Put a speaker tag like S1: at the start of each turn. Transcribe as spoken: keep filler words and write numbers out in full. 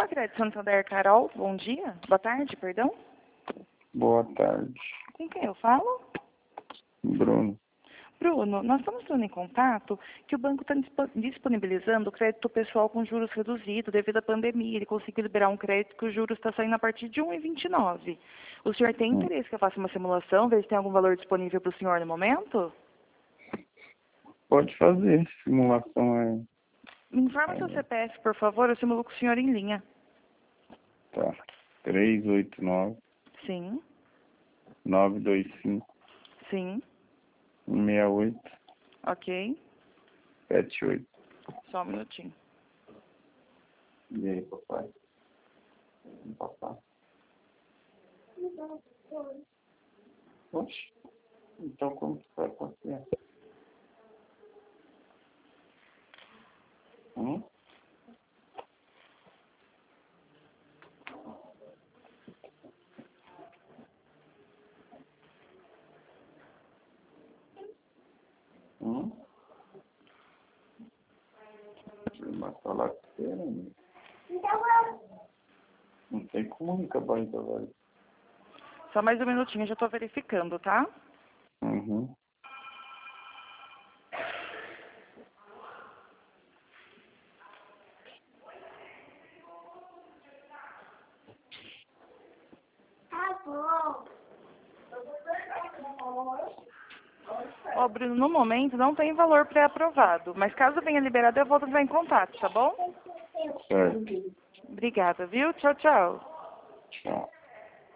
S1: Só Crédito Santander, Carol, bom dia. Boa tarde, perdão.
S2: Boa tarde.
S1: Com quem eu falo?
S2: Bruno.
S1: Bruno, nós estamos entrando em contato que o banco está disponibilizando o crédito pessoal com juros reduzidos devido à pandemia. Ele conseguiu liberar um crédito que os juros está saindo a partir de um vírgula vinte e nove. O senhor tem interesse que eu faça uma simulação, ver se tem algum valor disponível para o senhor no momento?
S2: Pode fazer. Simulação é...
S1: Me informa
S2: é...
S1: seu C P F, por favor, eu simulo com o senhor em linha.
S2: Tá. três oito nove,
S1: Sim,
S2: nove dois cinco,
S1: sim,
S2: seis oito,
S1: ok.
S2: sete oito.
S1: Só um minutinho.
S2: E aí, papai? Papai? Oxe. Então como que vai acontecer? Hum? Hum? Mas falar com você, né? Não sei como que vai agora.
S1: Só mais um minutinho, eu já estou verificando, tá?
S2: Uhum.
S1: Ó, Bruno, no momento não tem valor pré-aprovado, mas caso venha liberado eu volto a entrar em contato, tá bom?
S2: Certo.
S1: Obrigada, viu? Tchau, tchau.
S2: Tchau.